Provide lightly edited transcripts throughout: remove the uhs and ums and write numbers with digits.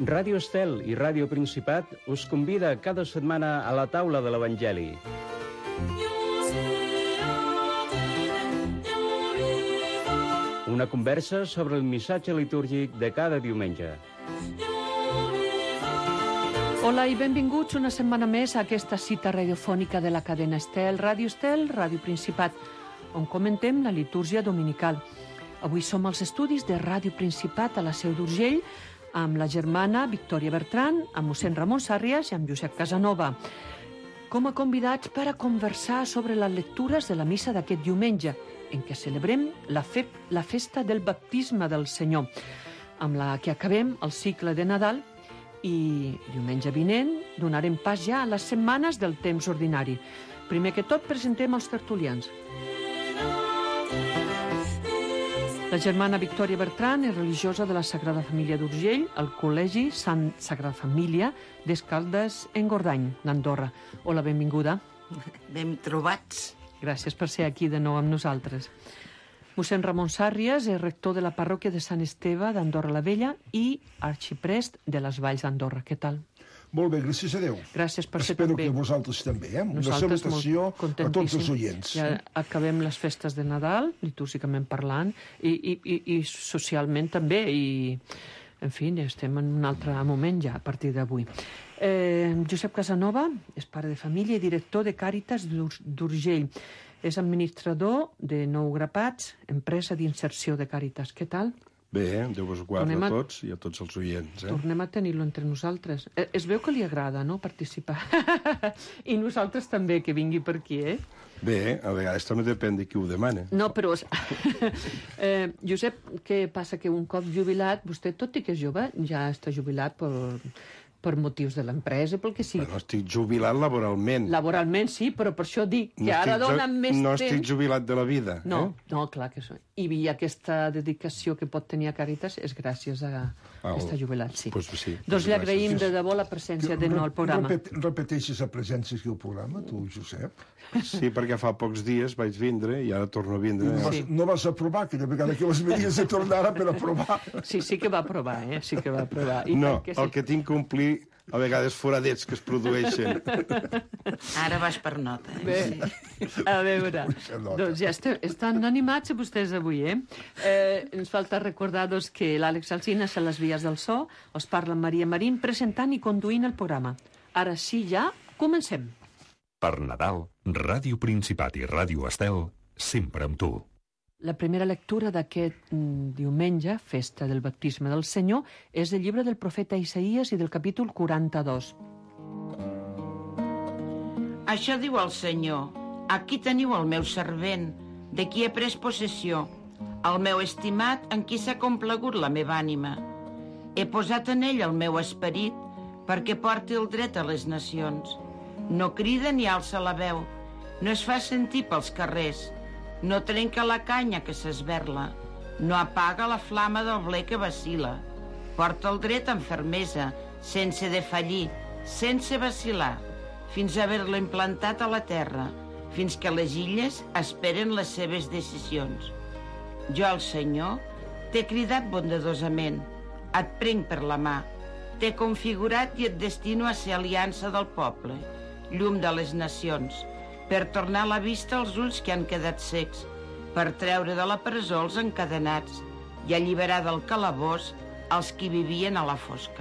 Ràdio Estel i Ràdio Principat us convida cada setmana a la taula de l'Evangeli. Una conversa sobre el missatge litúrgic de cada diumenge. Hola i benvinguts una setmana més a aquesta cita radiofònica de la cadena Estel, Ràdio Principat, on comentem la litúrgia dominical. Avui som als estudis de Ràdio Principat a la Seu d'Urgell, amb la germana Victòria Bertran, amb mossèn Ramon Sàrries i amb Josep Casanova, com a convidats per a conversar sobre les lectures de la missa d'aquest diumenge, en què celebrem la festa del baptisme del Senyor, amb la que acabem el cicle de Nadal i diumenge vinent donarem pas ja a les setmanes del temps ordinari. Primer que tot presentem els tertulians. La germana Victòria Bertran és religiosa de la Sagrada Família d'Urgell al Col·legi Sant Sagrada Família d'Escaldes-Engordany, d'Andorra. Hola, benvinguda. Ben trobats. Gràcies per ser aquí de nou amb nosaltres. Mossèn Ramon Sàrries és rector de la parròquia de Sant Esteve d'Andorra la Vella i arxiprest de les Valls d'Andorra. Què tal? Molt bé, gràcies a Déu. Gràcies per ser també. també. Espero que vosaltres també, Una Nosaltres salutació a tots els oients. Ja acabem les festes de Nadal, litúrgicament parlant, i socialment també, i en fi, estem en un altre moment ja a partir d'avui. Josep Casanova és pare de família i director de Càritas d'Urgell. És administrador de Nou Grapats, empresa d'inserció de Càritas. Què tal? Bé, Déu vos guarda a tots i a tots els oients. Tornem a tenir-lo entre nosaltres. Es veu que li agrada, no?, participar. I nosaltres també, que vingui per aquí, Bé, a vegades també depèn de qui ho demana. No, però... Josep, què passa? Que un cop jubilat, vostè, tot i que és jove, ja està jubilat per motius de l'empresa, pel que sigui. Bueno, estic jubilat laboralment. Laboralment, sí, però per això dic que ara donen més temps... No estic jubilat de la vida, No, clar que això. I aquesta dedicació que pot tenir a Càritas és gràcies a estar jubilat, sí. Pues sí. Doncs li agraïm de debò la presència de nou al programa. Repeteixes la presència aquí al programa, tu, Josep? Sí, perquè fa pocs dies vaig vindre i ara torno a vindre. Sí. No vas aprovar, aquella vegada que les venies a tornar per aprovar. Sí que va aprovar, Sí que va aprovar. No, el que tinc que omplir a vegades foradets que es produeixen. Ara vas per nota. Bé, a veure, doncs ja estan animats vostès avui, Ens falta recordar que l'Àlex Alsina a les vies del so, us parla Maria Marín presentant i conduint el programa. Ara sí, ja comencem. Per Nadal, Ràdio Principat i Ràdio Estel, sempre amb tu. La primera lectura d'aquest diumenge, festa del baptisme del Senyor, és del llibre del profeta Isaïes i del capítol 42. Això diu el Senyor: aquí teniu el meu servent, de qui he pres possessió, el meu estimat, en qui s'ha complagut la meva ànima. He posat en ell el meu esperit perquè porti el dret a les nacions. No crida ni alça la veu, no es fa sentir pels carrers, no trenca la canya que s'esberla, no apaga la flama del ble que vacil·la. Porta el dret amb fermesa, sense defallir, sense vacil·lar, fins a haver-lo implantat a la terra, fins que les illes esperen les seves decisions. Jo, el Senyor, t'he cridat bondadosament, et prenc per la mà, t'he configurat i et destino a ser aliança del poble, llum de les nacions, per tornar la vista als ulls que han quedat cecs, per treure de la presó els encadenats i alliberar del calabós els qui vivien a la fosca.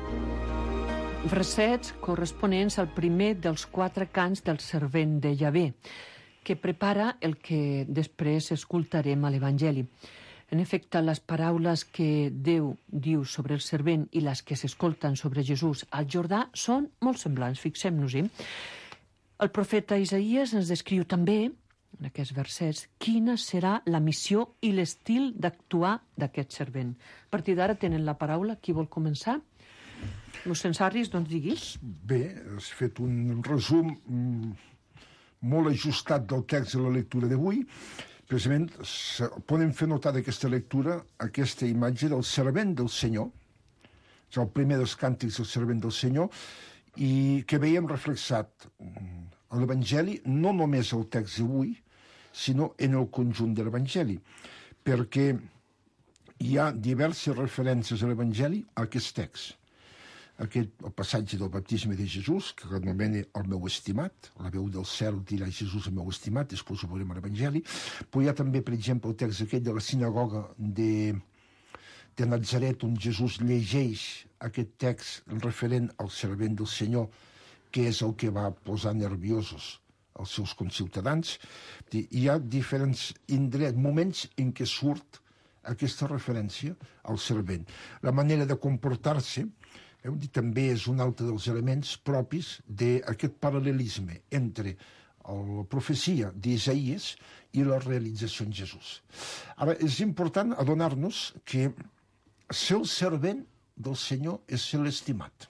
Versets corresponents al primer dels 4 cants del servent de Yahvé, que prepara el que després escoltarem a l'Evangeli. En efecte, les paraules que Déu diu sobre el servent i les que s'escolten sobre Jesús al Jordà són molt semblants, fixem-nos-hi. El profeta Isaïes ens descriu també, en aquests versets, quina serà la missió i l'estil d'actuar d'aquest servent. A partir d'ara tenen la paraula. Qui vol començar? Mossèn Sàrries, doncs diguis. Bé, has fet un resum molt ajustat del text de la lectura d'avui. Precisament, podem fer notar d'aquesta lectura aquesta imatge del servent del Senyor. És el primer dels càntics del servent del Senyor, i que veiem reflexat a l'Evangeli, no només el text d'avui, sinó en el conjunt de l'Evangeli, perquè hi ha diverses referències a l'Evangeli a aquest text. el passatge del baptisme de Jesús, que anomena el meu estimat, la veu del cel dirà Jesús el meu estimat, després ho veurem a l'Evangeli, però hi ha també, per exemple, el text aquell de la sinagoga de Nazaret, on Jesús llegeix aquest text referent al servent del Senyor, que és el que va posar nerviosos els seus conciutadans. Hi ha diferents moments en què surt aquesta referència al servent. La manera de comportar-se també és un altre dels elements propis d'aquest paral·lelisme entre la profecia d'Isaïes i la realització en Jesús. Ara, és important adonar-nos que ser el servent del Senyor és ser l'estimat.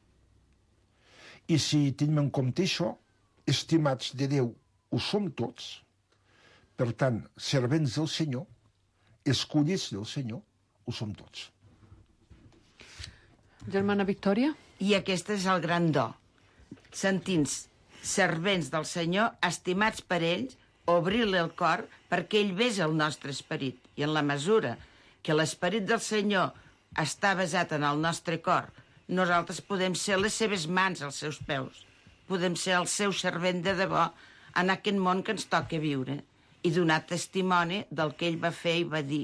I si tenim en compte això, estimats de Déu ho som tots, per tant, servents del Senyor, escollits del Senyor, ho som tots. Germana Victòria? I aquest és el gran do. Sentint-nos servents del Senyor, estimats per ells, obrir-li el cor perquè ell besa el nostre esperit. I en la mesura que l'esperit del Senyor està basat en el nostre cor, nosaltres podem ser les seves mans als seus peus. Podem ser el seu servent de debò en aquest món que ens toca viure i donar testimoni del que ell va fer i va dir.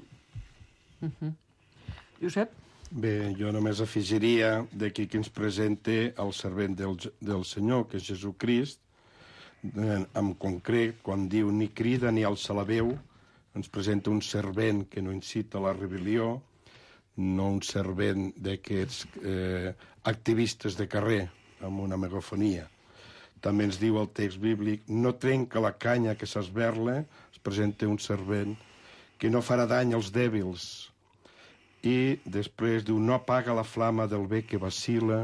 Josep? Bé, jo només afegiria d'aquí que ens presenta el servent del Senyor, que és Jesucrist, en concret, quan diu ni crida ni alça la veu, ens presenta un servent que no incita a la rebel·lió, no un servent d'aquests activistes de carrer amb una megafonia. També ens diu el text bíblic, no trenca la canya que s'esberla, es presenta un servent que no farà dany als dèbils. I després diu, no apaga la flama del bé que vacila,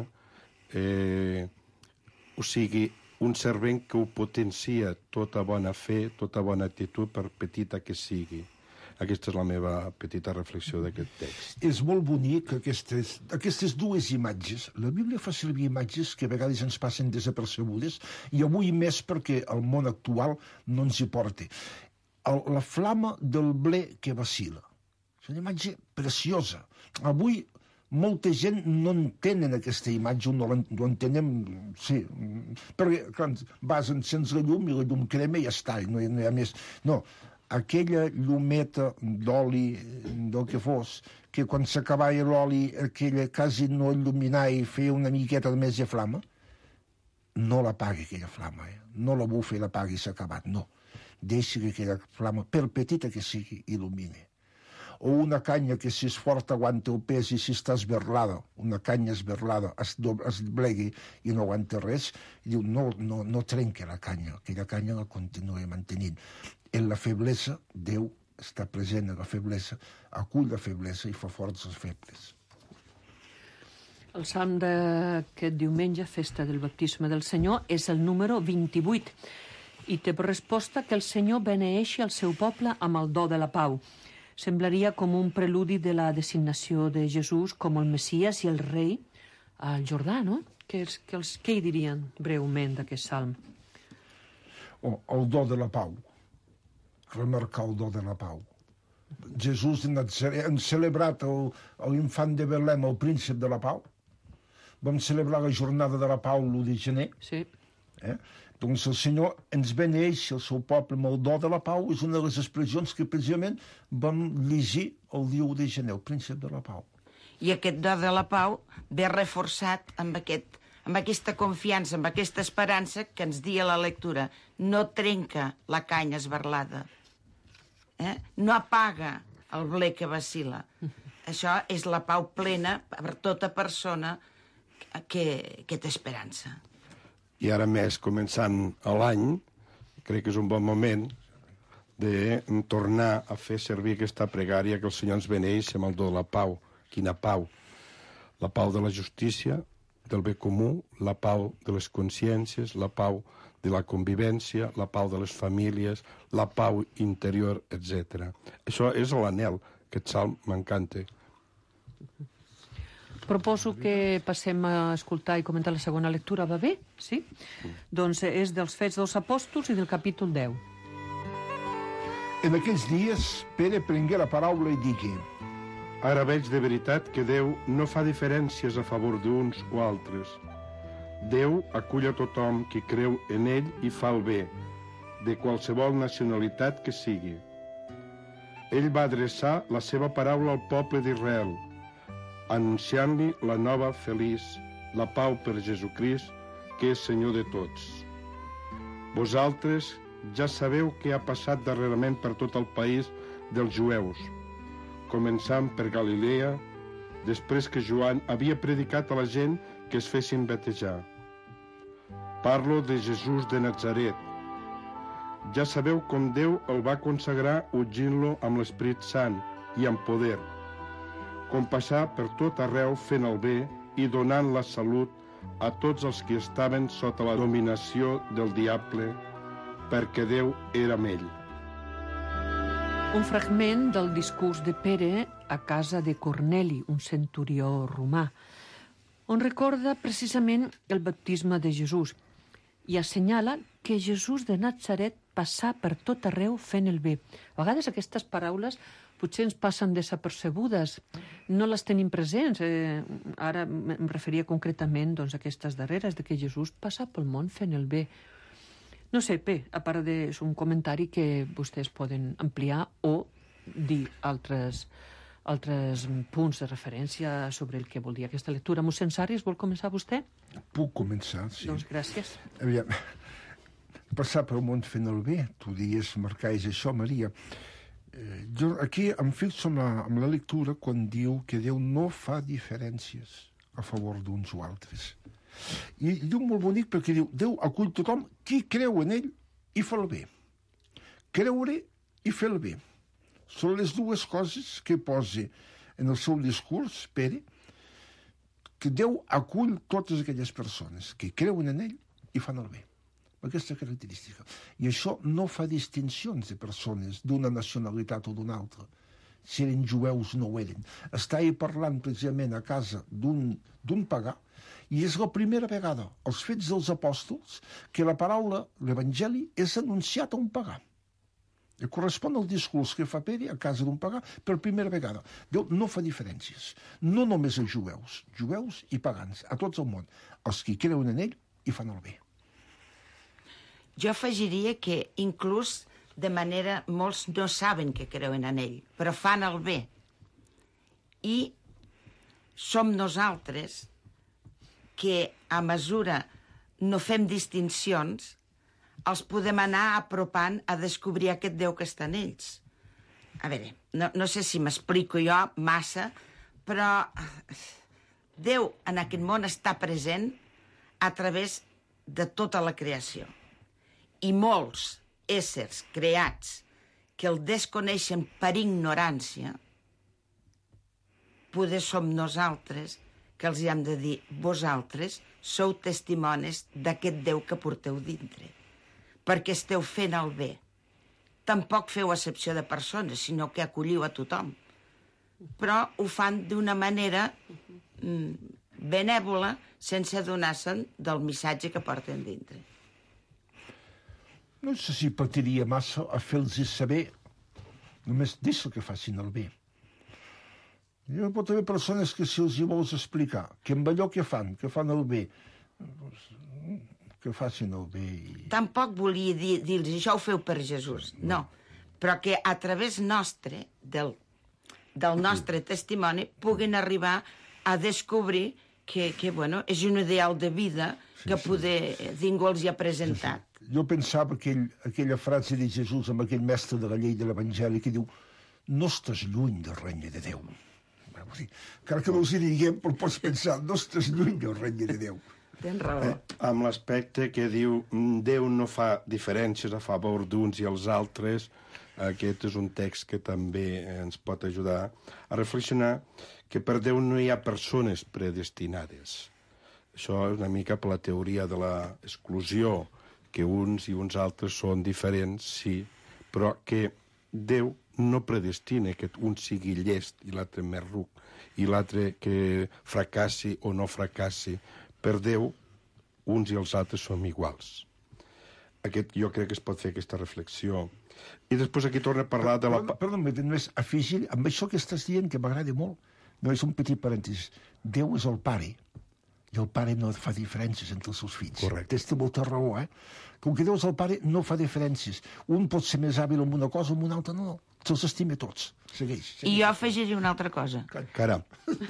o sigui, un servent que ho potencia tota bona fe, tota bona actitud, per petita que sigui. Aquesta és la meva petita reflexió d'aquest text. És molt bonic aquestes dues imatges. La Bíblia fa servir imatges que a vegades ens passen desapercebudes i avui més perquè el món actual no ens hi porta. La flama del ble que vacila. És una imatge preciosa. Avui molta gent no entenen aquesta imatge, no l'entenem, sí, perquè clar, vas, encens la llum i la llum crema i ja està, no hi ha més. No, aquella llumeta d'oli, del que fos, que quan s'acabava l'oli aquella quasi no il·luminava i feia una miqueta més de flama, no l'apaga aquella flama, no la bufa i l'apaga i s'ha acabat, no. Deixa que aquella flama, per petita que sigui, il·lumini. O una canya que si és forta aguanta el pes i si està esberlada, una canya esberlada es blegui i no aguanta res, i diu no trenca la canya, aquella canya la continua mantenint. En la feblesa, Déu està present en la feblesa, acull la feblesa i fa forts els febles. El salm d'aquest diumenge, festa del baptisme del Senyor, és el número 28 i té per resposta que el Senyor beneeixi el seu poble amb el do de la pau. Semblaria com un preludi de la designació de Jesús com el Messies i el rei al Jordà, no? Què hi dirien breument d'aquest salm? El do de la pau. Remarcar el do de la pau. Jesús de Nazaret, hem celebrat l'infant de Belém, el príncep de la pau. Vam celebrar la jornada de la pau l'1 de gener. Sí. Doncs el Senyor ens beneeix el seu poble amb el do de la pau, és una de les expressions que precisament vam llegir el dia 1 de gener, el príncep de la pau. I aquest do de la pau ve reforçat amb aquesta confiança, amb aquesta esperança que ens dia la lectura. No trenca la canya esberlada. No apaga el ble que vacila. Això és la pau plena per tota persona que té esperança. I ara més, començant l'any, crec que és un bon moment de tornar a fer servir aquesta pregària que el Senyor ens beneix amb el do de la pau. Quina pau? La pau de la justícia, del bé comú, la pau de les consciències, la pau de la convivència, la pau de les famílies, la pau interior, etc. Això és l'anhel. Aquest salm m'encanta. Proposo que passem a escoltar i comentar la segona lectura, va bé? Sí? Doncs és dels Fets dels Apòstols i del capítol 10. En aquells dies, Pere prengué la paraula i digué: Ara veig de veritat que Déu no fa diferències a favor d'uns o altres. Déu acull a tothom qui creu en ell i fa el bé, de qualsevol nacionalitat que sigui. Ell va adreçar la seva paraula al poble d'Israel, anunciant-li la nova feliç, la pau per Jesucrist, que és Senyor de tots. Vosaltres ja sabeu què ha passat darrerament per tot el país dels jueus, començant per Galilea, després que Joan havia predicat a la gent que es fessin batejar. Parlo de Jesús de Natzaret. Ja sabeu com Déu el va consagrar ungint-lo amb l'Esperit Sant i amb poder, com passar per tot arreu fent el bé i donant la salut a tots els que estaven sota la dominació del diable, perquè Déu era amb ell. Un fragment del discurs de Pere a casa de Corneli, un centurió romà, on recorda precisament el baptisme de Jesús i assenyala que Jesús de Natzaret passà per tot arreu fent el bé. A vegades aquestes paraules potser ens passen desapercebudes, no les tenim presents. Ara em referia concretament a aquestes darreres, de que Jesús passa pel món fent el bé. No sé, a part és un comentari que vostès poden ampliar o dir altres punts de referència sobre el que vol dir aquesta lectura. Mossèn Sarris, vol començar vostè? Puc començar, sí. Doncs gràcies. Aviam, passar pel món fent el bé, tu dies, marcais això, Maria. Jo aquí em fixo amb la lectura quan diu que Déu no fa diferències a favor d'uns o altres. I diu molt bonic perquè diu, Déu acull tothom qui creu en ell i fa el bé. Creure i fer el bé. Són les dues coses que posa en el seu discurs, Pere, que Déu acull totes aquelles persones que creuen en ell i fan el bé. Aquesta característica. I això no fa distincions de persones d'una nacionalitat o d'una altra. Si eren jueus no ho eren. Estava parlant precisament a casa d'un pagà i és la primera vegada als Fets dels Apòstols que la paraula, l'Evangeli, és anunciat a un pagà. I correspon al discurs que fa Pere a casa d'un pagà per primera vegada. Déu no fa diferències. No només als jueus i pagans, a tots el món. Els que creuen en ell i fan el bé. Jo afegiria que inclús de manera molts no saben que creuen en ell, però fan el bé. I som nosaltres que a mesura no fem distincions, els podem anar apropant a descobrir aquest Déu que està en ells. A veure, no sé si m'explico jo massa, però Déu en aquest món està present a través de tota la creació. I molts éssers creats que el desconeixen per ignorància, poder som nosaltres que els hi hem de dir, vosaltres sou testimonis d'aquest Déu que porteu dintre, perquè esteu fent el bé. Tampoc feu excepció de persones, sinó que acolliu a tothom. Però ho fan d'una manera benèvola, sense adonar-se'n del missatge que porten dintre. No sé si patiria massa a fer-los saber, només deixa que facin el bé. Hi pot haver persones que si els hi vols explicar que amb allò que fan el bé, que facin el bé. Tampoc volia dir-los, això ho feu per Jesús, no. Però que a través nostre, del nostre testimoni, puguin arribar a descobrir que és un ideal de vida que poder ningú els hi ha presentat. Jo pensava aquella frase de Jesús amb aquell mestre de la llei de l'Evangeli que diu no estàs lluny del regne de Déu. Encara que no els hi diguem, però pots pensar no estàs lluny del regne de Déu. Tens raó. Amb l'aspecte que diu Déu no fa diferències a favor d'uns i els altres, aquest és un text que també ens pot ajudar a reflexionar que per Déu no hi ha persones predestinades. Això és una mica per la teoria de l'exclusió, que uns i uns altres són diferents, sí, però que Déu no predestina que un sigui llest i l'altre més ruc, i l'altre que fracassi o no fracassi. Per Déu, uns i els altres som iguals. Jo crec que es pot fer aquesta reflexió. I després aquí torna a parlar de la... Perdó, només afegir, amb això que estàs dient, que m'agrada molt, només un petit parèntesi. Déu és el pare, i el pare no fa diferències entre els seus fills. Correcte. Té molta raó, eh? Com que Déu és el pare, no fa diferències. Un pot ser més hàbil en una cosa, en una altra no. Se'ls estima tots. Segueix. I jo afegiria una altra cosa. Caram.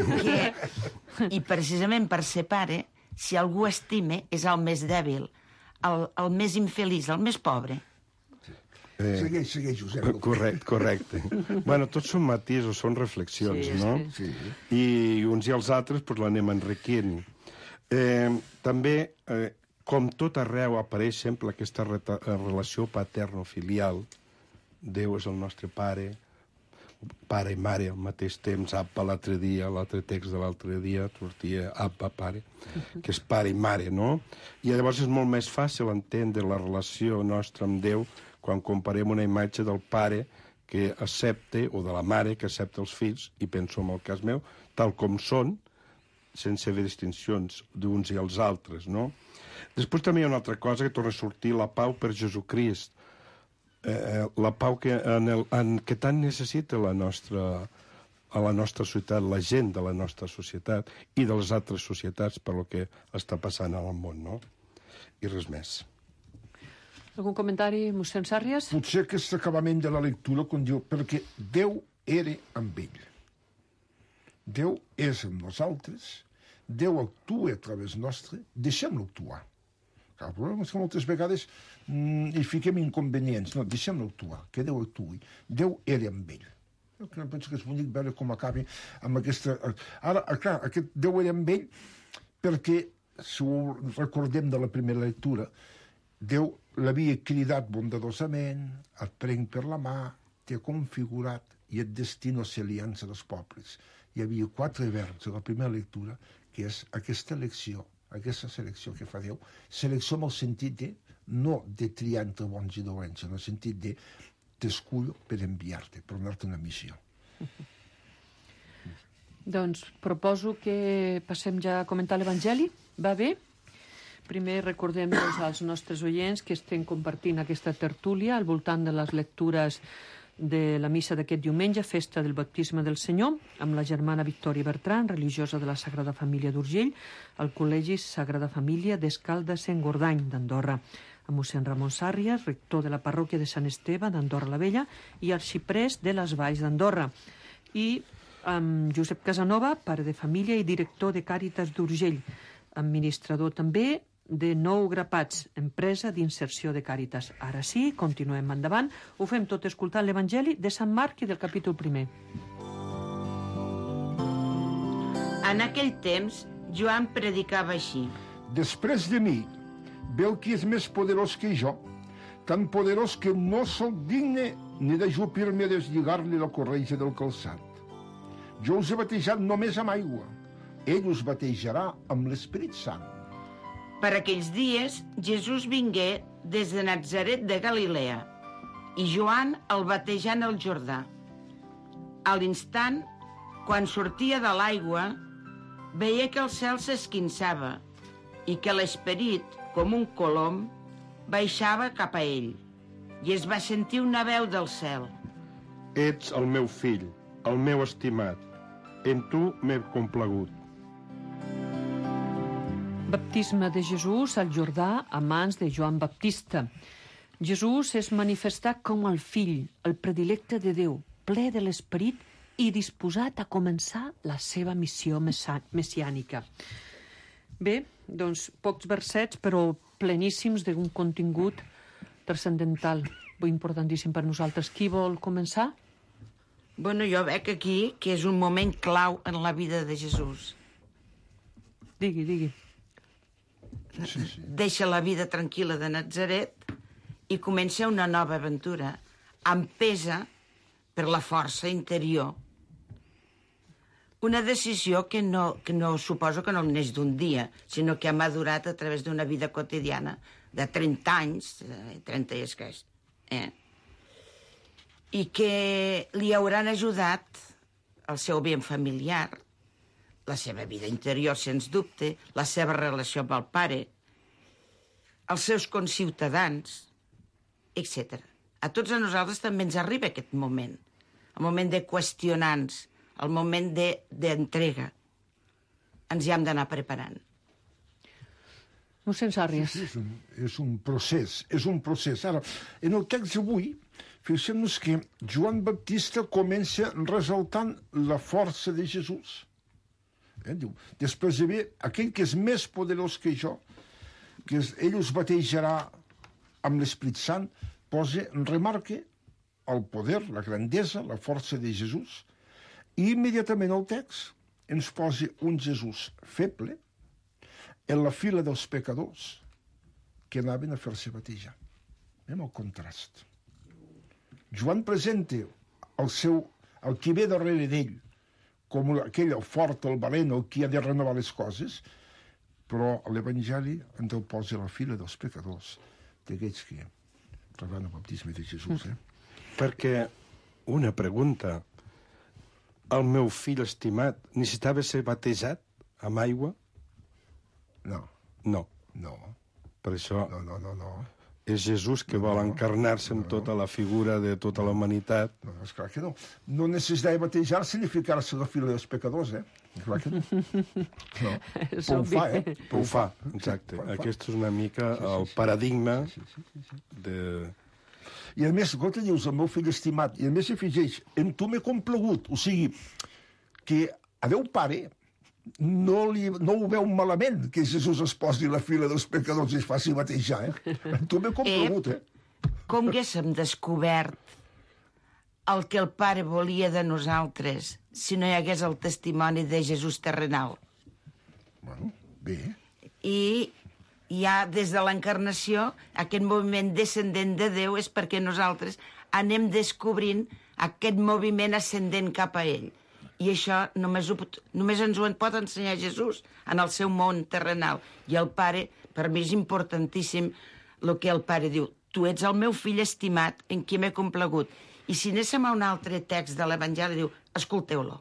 I precisament per ser pare, si algú estime, és el més dèbil, el més infeliç, el més pobre. Segueix, Josep. Correcte. Bueno, tots són matisos, són reflexions, Sí, no? Sí. I uns i els altres pues, l'anem enriquint. També, com tot arreu, apareix sempre aquesta relació paterno-filial. Déu és el nostre pare i mare al mateix temps. Appa l'altre text de l'altre dia, sortia Appa, pare, que és pare i mare, no? I llavors és molt més fàcil entendre la relació nostra amb Déu quan comparem una imatge del pare que accepta, o de la mare que accepta els fills, i penso en el cas meu, tal com són, sense fer distincions d'uns i els altres, no? Després també hi ha una altra cosa que torna a sortir, la pau per Jesucrist. La pau que tant necessita a la nostra societat, la gent de la nostra societat i de les altres societats per lo que està passant al món, no? I res més. Algun comentari, mossèn Sàrries? Potser aquest acabament de la lectura, quan diu, perquè Déu era amb ell. Déu és amb nosaltres, Déu actua a través nostre, deixem-lo actuar. El problema és que moltes vegades hi fiquem inconvenients. No, deixem-lo actuar, que Déu actuï. Déu era amb ell. Jo penso que és bonic veure com acaba amb aquesta... Ara, clar, aquest Déu era amb ell perquè, si ho recordem de la primera lectura, Déu l'havia cridat bondadosament, et prenc per la mà, t'he configurat i et destino a ser aliança dels pobles. Hi havia 4 verbs a la primera lectura, que és aquesta elecció, aquesta selecció que fa Déu, selecció amb el sentit de, no de triar entre bons i dolents, en el sentit de t'escullo per enviar-te, per donar-te una missió. Doncs proposo que passem ja a comentar l'Evangeli. Va bé? Primer recordem als nostres oients que estem compartint aquesta tertúlia al voltant de les lectures de la missa d'aquest diumenge, festa del baptisme del Senyor, amb la germana Victòria Bertran, religiosa de la Sagrada Família d'Urgell, al Col·legi Sagrada Família d'Escalda-Sengordany d'Andorra, amb mossèn Ramon Sàrries, rector de la parròquia de Sant Esteve d'Andorra la Vella i arxiprés de les Valls d'Andorra, i amb Josep Casanova, pare de família i director de Càritas d'Urgell, administrador també de Nou Grapats, empresa d'inserció de Càritas. Ara sí, continuem endavant. Ho fem tot escoltant l'Evangeli de Sant Marc i del capítol 1. En aquell temps, Joan predicava així. Després de mi, ve el qui és més poderós que jo, tan poderós que no sóc digne ni d'ajupir-me a deslligar-li la corretja del calçat. Jo us he batejat només amb aigua. Ell us batejarà amb l'Esperit Sant. Per aquells dies, Jesús vingué des de Natzaret de Galilea i Joan el batejà en el Jordà. A l'instant, quan sortia de l'aigua, veia que el cel s'esquinçava i que l'esperit, com un colom, baixava cap a ell i es va sentir una veu del cel. Ets el meu fill, el meu estimat. En tu m'he complagut. Baptisme de Jesús al Jordà a mans de Joan Baptista. Jesús és manifestat com el fill, el predilecte de Déu, ple de l'esperit i disposat a començar la seva missió messiànica. Bé, doncs, pocs versets, però pleníssims d'un contingut transcendental, importantíssim per nosaltres. Qui vol començar? Bueno, jo veig aquí que és un moment clau en la vida de Jesús. Digui. Sí. Deixa la vida tranquil·la de Natzaret i comença una nova aventura, empesa per la força interior. Una decisió que no suposo que no neix d'un dia, sinó que ha madurat a través d'una vida quotidiana de 30 anys, 30 i escaig, i que li hauran ajudat el seu bien familiar, la seva vida interior, sens dubte, la seva relació amb el pare, els seus conciutadans, etc. A tots a nosaltres també ens arriba aquest moment. El moment de qüestionants, el moment d'entrega. Ens hi hem d'anar preparant. Mossèn Sàrries. Sí, és un procés, Ara, en el text d'avui, fixem-nos que Joan Baptista comença ressaltant la força de Jesús. Diu, després de dir, aquell que és més poderós que jo, ell us batejarà amb l'Esprit Sant, remarca el poder, la grandesa, la força de Jesús, i immediatament el text ens posa un Jesús feble en la fila dels pecadors que anaven a fer-se batejar. Anem al contrast. Joan presenta el qui ve darrere d'ell com aquell fort, el valent, el qui ha de renovar les coses, però l'Evangeli ens el posa a la fila dels pecadors, d'aquells que rebran el baptisme de Jesús. Perquè, una pregunta, el meu fill estimat necessitava ser batejat amb aigua? No. No. No. Per això No. és Jesús que vol encarnar-se en tota la figura de tota la humanitat. No, esclar que no. No necessitava batejar-se ni ficar-se a la fila dels pecadors, Esclar que no. No. Però ho fa, Exacte. Aquest és una mica el paradigma de... I a més, quan dius el meu fill estimat, i a més s'afegeix, en tu m'he complagut, o sigui, que a Déu Pare no ho veu malament que Jesús es posi a la fila dels pecadors i es faci batejar, En tu m'he complagut, Com haguéssim descobert el que el Pare volia de nosaltres si no hi hagués el testimoni de Jesús terrenal? Bueno, bé. I ja des de l'encarnació, aquest moviment descendent de Déu és perquè nosaltres anem descobrint aquest moviment ascendent cap a ell. I això només ens ho pot ensenyar Jesús en el seu món terrenal. I el Pare, per mi és importantíssim el que el Pare diu. Tu ets el meu fill estimat en qui m'he complagut. I si anéssim a un altre text de l'Evangeli, diu, escolteu-lo.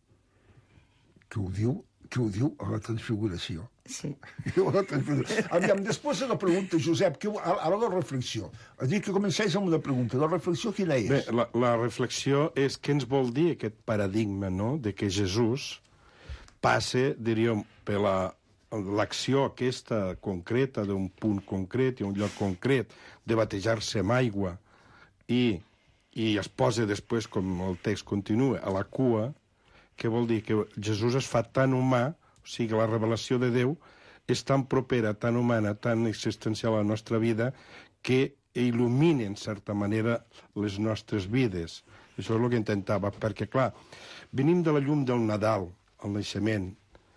Que ho diu a la transfiguració. Sí. Aviam, després de la pregunta, Josep, ara la reflexió. És dir, que comencés amb una pregunta. La reflexió quina és? Bé, la reflexió és què ens vol dir aquest paradigma, no?, de que Jesús passe, diríem, per l'acció aquesta concreta d'un punt concret i un lloc concret de batejar-se amb aigua i es posa després, com el text continua, a la cua, que vol dir que Jesús es fa tan humà, o sigui, la revelació de Déu és tan propera, tan humana, tan existencial a la nostra vida, que il·lumina, en certa manera, les nostres vides. Això és el que intentava, perquè, clar, venim de la llum del Nadal, el naixement,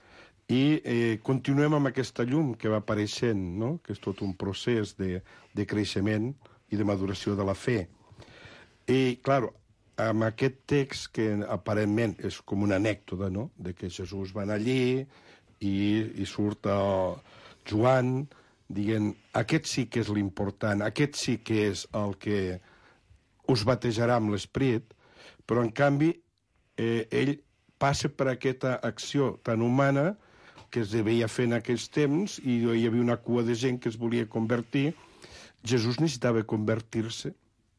i continuem amb aquesta llum que va apareixent, no?, que és tot un procés de creixement i de maduració de la fe. I, clar, amb aquest text, que aparentment és com una anècdota, no?, de que Jesús va anar allí i surt Joan dient, aquest sí que és l'important, aquest sí que és el que us batejarà amb l'Esperit, però en canvi ell passa per aquesta acció tan humana que es devia fer en aquells temps i hi havia una cua de gent que es volia convertir. Jesús necessitava convertir-se.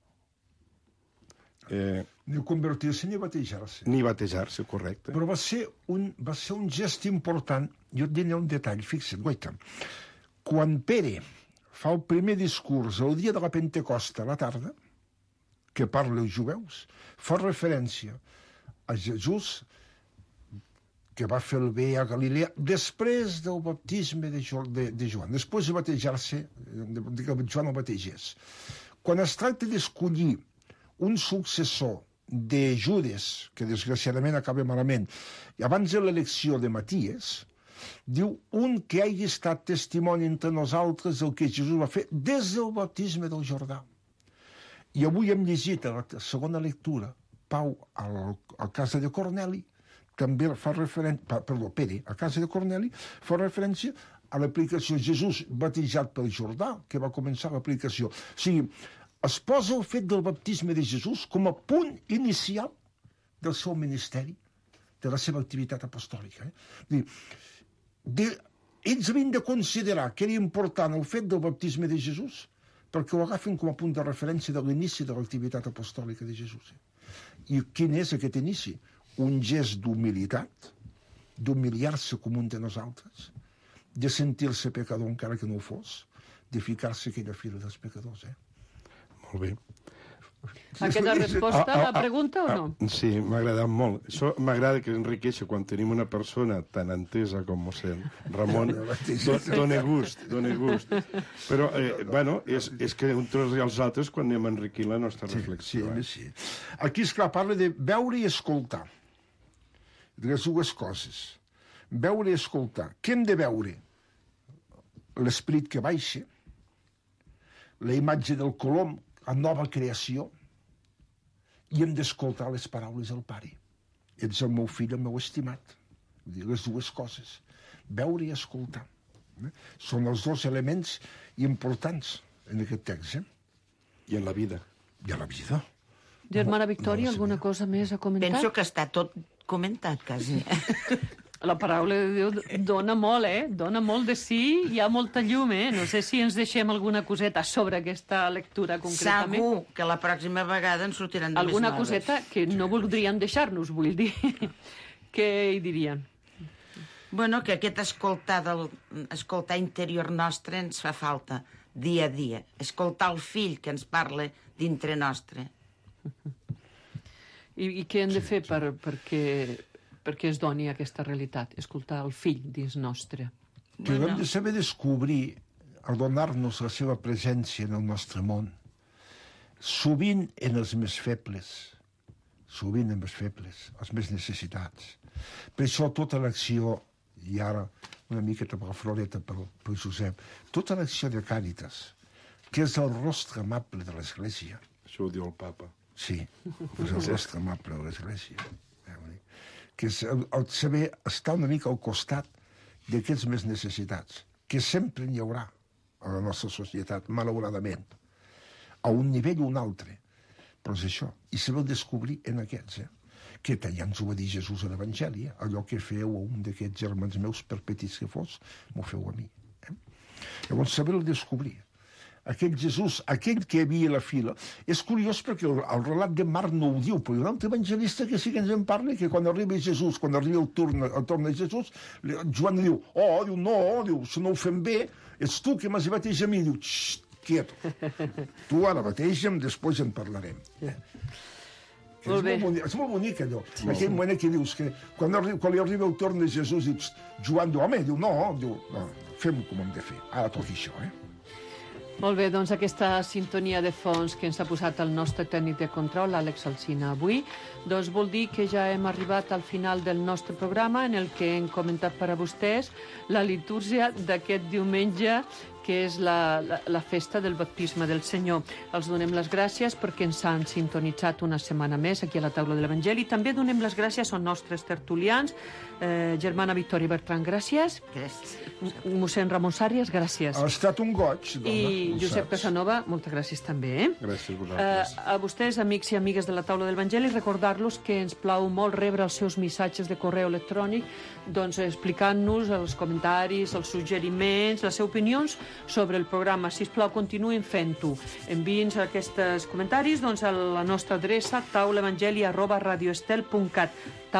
Ni convertir-se ni batejar-se. Ni batejar-se, correcte. Però va ser un gest important. Jo et diré un detall, fixa't, guaita. Quan Pere fa el primer discurs el dia de la Pentecosta a la tarda, que parla als jueus, fa referència a Jesús que va fer el bé a Galilea després del baptisme de Joan, després de batejar-se, que Joan el bategés. Quan es tracta d'escollir un successor de Judes, que desgraciadament acaba malament, i abans de l'elecció de Maties, diu, un que hagi estat testimoni entre nosaltres del que Jesús va fer des del baptisme del Jordà. I avui hem llegit a la segona lectura, Pau, a casa de Corneli, també fa referència, Pere, a casa de Corneli, fa referència a l'aplicació Jesús batejat pel Jordà, que va començar l'aplicació. O sigui, es posa el fet del baptisme de Jesús com a punt inicial del seu ministeri, de la seva activitat apostòlica. Ells havien de considerar que era important el fet del baptisme de Jesús perquè ho agafen com a punt de referència de l'inici de l'activitat apostòlica de Jesús. I quin és aquest inici? Un gest d'humilitat, d'humiliar-se com un de nosaltres, de sentir-se pecador encara que no ho fos, de ficar-se aquella fila dels pecadors. Molt bé. Ha quedat resposta a la pregunta o no? Sí, m'ha agradat molt. Això m'agrada que enriqueixi quan tenim una persona tan entesa com mossèn Ramon. Dóna gust. Però, bueno, és que entre els altres quan anem enriquint la nostra reflexió. Sí. Aquí, esclar, parla de veure i escoltar. De les dues coses. Veure i escoltar. Què hem de veure? L'esperit que baixa, la imatge del colom, a nova creació, i hem d'escoltar les paraules del pare. Ets el meu fill, el meu estimat. Vull dir, les dues coses. Veure i escoltar. Són els dos elements importants en aquest text. I en la vida. I a la vida. Germana Victòria, alguna cosa més a comentar? Penso que està tot comentat, quasi. La paraula de Déu dona molt, Dona molt de sí, hi ha molta llum, No sé si ens deixem alguna coseta sobre aquesta lectura concretament. Segur que la pròxima vegada ens sortiran de Alguna més noves. coseta que no voldrien deixar-nos, vull dir. Què hi dirien? Bueno, que aquest escoltar interior nostre ens fa falta, dia a dia. Escoltar el fill que ens parla dintre nostre. I què hem de fer perquè es doni aquesta realitat? Escoltar el fill dins nostre. Que hem de saber descobrir, adonar-nos la seva presència en el nostre món, sovint en els més febles, els més necessitats. Per això tota l'acció, i ara una miqueta per la floreta per Josep, tota l'acció de Càritas, que és el rostre amable de l'Església. Això ho diu el papa. Sí, és el rostre amable de l'Església. Que és el saber estar una mica al costat d'aquests més necessitats, que sempre n'hi haurà a la nostra societat, malauradament, a un nivell o un altre. Però és això, i saber descobrir en aquests, que ja ens ho va dir Jesús a l'Evangeli, allò que feu a un d'aquests germans meus, per petits que fos, m'ho feu a mi. Llavors, saber-ho descobrir. Aquell Jesús, aquell que hi havia a la fila. És curiós perquè el relat de Marc no ho diu, però hi ha un altre evangelista que sí que ens en parla, que quan arriba Jesús, quan arriba el torn de Jesús, Joan diu, si no ho fem bé, ets tu que m'has batejat a mi. Diu, xxt, quieto. Tu ara bateja'm, després en parlarem. Molt bé. És molt bonic, allò. Aquell moment que dius que quan li arriba el torn de Jesús, dius, Joan diu, home, no, fem-ho com hem de fer. Ara toqui això, Molt bé, doncs aquesta sintonia de fons que ens ha posat el nostre tècnic de control, l'Àlex Alsina, avui, doncs vol dir que ja hem arribat al final del nostre programa en el que hem comentat per a vostès la litúrgia d'aquest diumenge, que és la festa del baptisme del Senyor. Els donem les gràcies perquè ens han sintonitzat una setmana més aquí a la taula de l'Evangeli. També donem les gràcies als nostres tertulians. Germana Victòria Bertran, gràcies. Gràcies. Mossèn Ramon Sàrries, gràcies. Ha estat un goig, dona. I Josep Casanova, moltes gràcies també. Gràcies a vosaltres. A vostès, amics i amigues de la taula del Evangeli, recordar-los que ens plau molt rebre els seus missatges de correu electrònic, doncs explicant-nos els comentaris, els suggeriments, les opinions sobre el programa. Sisplau, continuïn fent-ho. Enviï'ns aquests comentaris doncs, a la nostra adreça taulaevangeli@radioestel.cat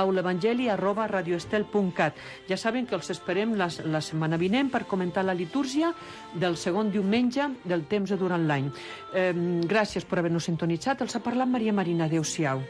taulaevangeli@radioestel.cat. Ja saben que els esperem la setmana vinent per comentar la litúrgia del segon diumenge del temps durant l'any. Gràcies per haver-nos sintonitzat. Els ha parlat Maria Marina. Adéu-siau.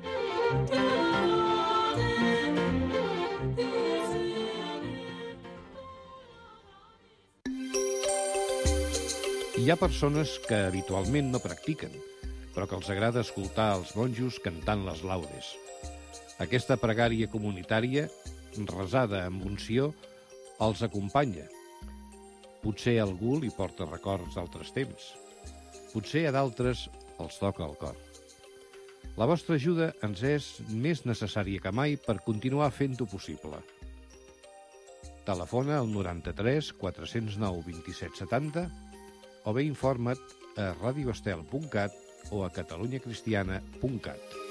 Hi ha persones que habitualment no practiquen, però que els agrada escoltar els monjos cantant les laudes. Aquesta pregària comunitària, resada amb unció, els acompanya. Potser a algú li porta records d'altres temps. Potser a d'altres els toca el cor. La vostra ajuda ens és més necessària que mai per continuar fent-ho possible. Telefona al 93 409 27 70 o bé informa't a radioestel.cat o a catalunyacristiana.cat.